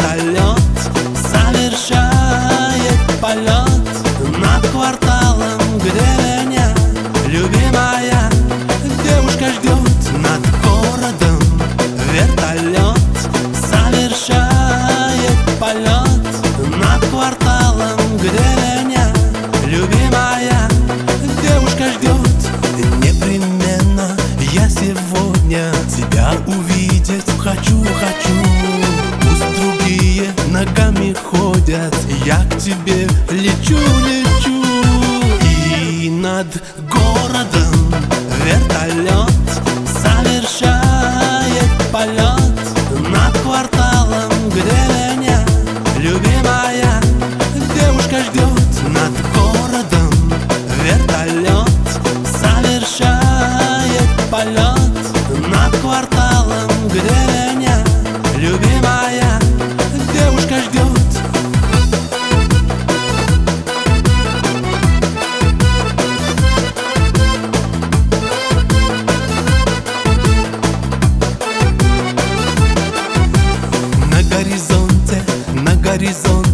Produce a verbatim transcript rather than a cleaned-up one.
Вертолет совершает полет над кварталом, где меня любимая девушка ждет. Над городом вертолет совершает полет над кварталом, где меня любимая девушка ждет. Непременно я сегодня тебя увидеть хочу, хочу. Пусть другие ногами ходят, я к тебе лечу, лечу. И над городом вертолет совершает полет над кварталом, где меня любимая девушка ждет. Над городом вертолет совершает полет над кварталом, где меня любимая девушка ждет. На горизонте, на горизонте